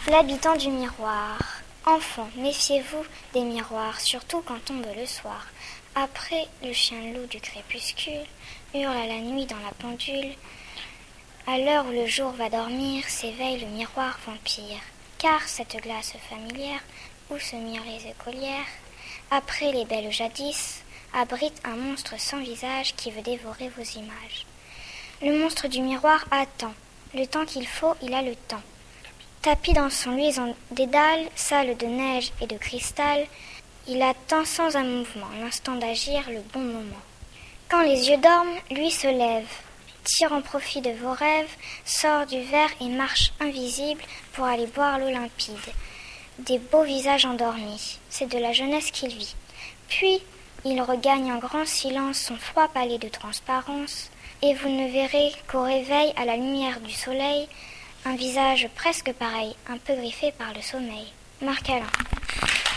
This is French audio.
L'habitant du miroir. Enfants, méfiez-vous des miroirs, surtout quand tombe le soir. Après, le chien loup du crépuscule hurle à la nuit dans la pendule. À l'heure où le jour va dormir, s'éveille le miroir vampire. Car cette glace familière, où se mirent les écolières, après les belles jadis, abrite un monstre sans visage qui veut dévorer vos images. Le monstre du miroir attend. Le temps qu'il faut, il a le temps. Tapi dans son luisant dédale, sale de neige et de cristal, il attend sans un mouvement l'instant d'agir, le bon moment. Quand les yeux dorment, lui se lève, tire en profit de vos rêves, sort du verre et marche invisible pour aller boire l'eau limpide. Des beaux visages endormis, c'est de la jeunesse qu'il vit. Puis, il regagne en grand silence son froid palais de transparence, et vous ne verrez qu'au réveil, à la lumière du soleil, un visage presque pareil, un peu griffé par le sommeil. Marc Alain.